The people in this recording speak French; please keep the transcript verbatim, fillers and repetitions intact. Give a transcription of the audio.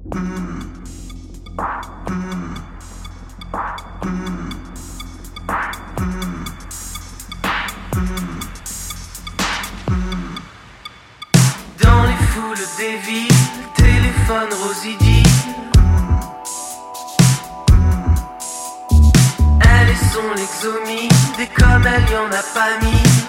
Dans les foules des villes, téléphone Rosidie. Elle est son l'exomie, des comme elle y en a pas mis.